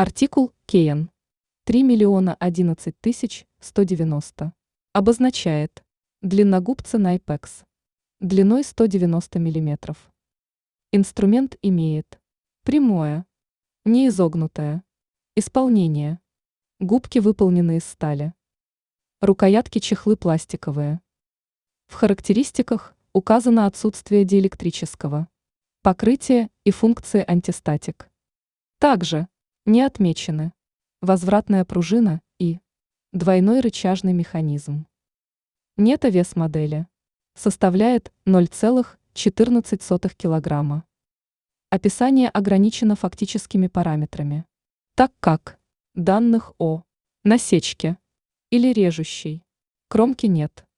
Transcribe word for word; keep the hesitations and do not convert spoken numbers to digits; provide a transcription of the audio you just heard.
Артикул Кейн три миллиона одиннадцать тысяч сто девяносто обозначает длинногубца Найпекс длиной сто девяносто миллиметров. Инструмент имеет прямое, неизогнутое исполнение. Губки выполнены из стали. Рукоятки чехлы пластиковые. В характеристиках указано отсутствие диэлектрического покрытия и функции антистатик. Также не отмечены возвратная пружина и двойной рычажный механизм. Нето-вес модели составляет ноль целых четырнадцать сотых килограмма. Описание ограничено фактическими параметрами, так как данных о насечке или режущей кромке нет.